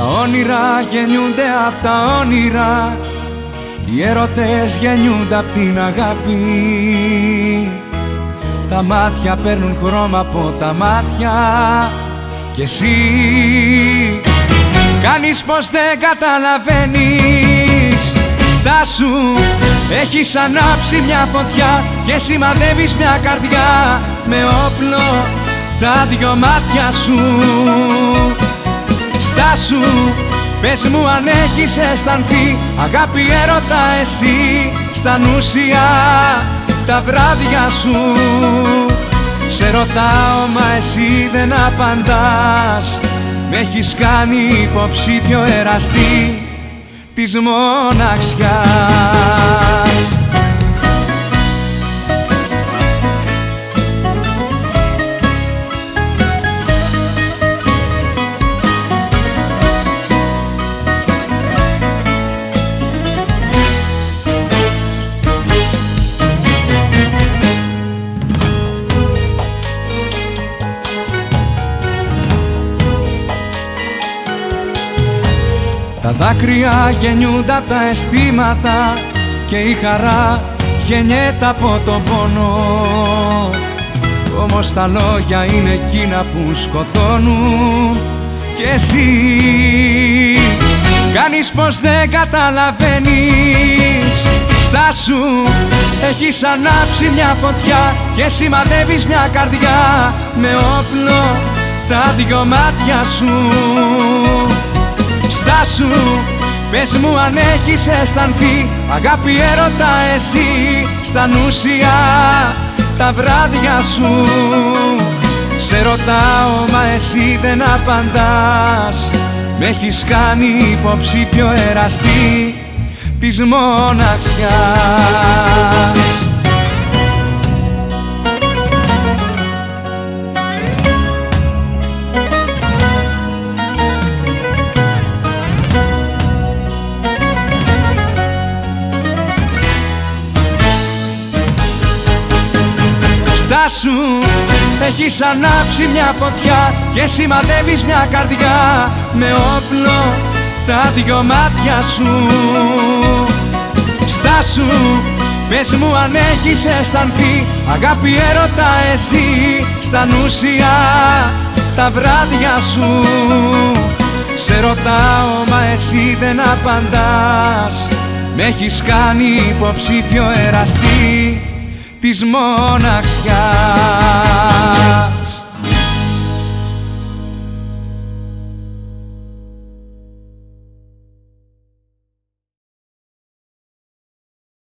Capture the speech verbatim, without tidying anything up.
Τα όνειρα γεννιούνται απ' τα όνειρα, οι έρωτες γεννιούνται απ' την αγάπη. Τα μάτια παίρνουν χρώμα από τα μάτια κι εσύ κάνεις πως δεν καταλαβαίνεις. Στάσου, έχεις ανάψει μια φωτιά και σημαδεύεις μια καρδιά με όπλο τα δυο μάτια σου. Στάσου, πες μου αν έχεις αισθανθεί αγάπη έρωτα εσύ στα νουσιά τα βράδια σου. Σε ρωτάω μα εσύ δεν απαντάς, με έχεις κάνει υποψήφιο εραστή της μοναξιάς. Τα δάκρυα γεννιούνται απ' τα αισθήματα και η χαρά γεννιέται από τον πόνο. Όμως τα λόγια είναι εκείνα που σκοτώνουν και εσύ κάνεις πως δεν καταλαβαίνεις. Στάσου, έχεις ανάψει μια φωτιά και σημαδεύεις μια καρδιά με όπλο τα δυο μάτια σου. Στάσου, πες μου αν έχεις αισθανθεί αγάπη έρωτα εσύ στα νουσιά τα βράδια σου. Σε ρωτάω μα εσύ δεν απαντάς, με έχεις κάνει υποψήφιο εραστή της μοναξιάς. Στάσου, έχεις ανάψει μια φωτιά και σημαδεύεις μια καρδιά με όπλο τα δυο μάτια σου. Στάσου, πες μου αν έχεις αισθανθεί αγάπη έρωτα εσύ στα νουσιά τα βράδια σου. Σε ρωτάω μα εσύ δεν απαντάς, με έχεις κάνει υποψήφιο εραστή της μοναξιάς.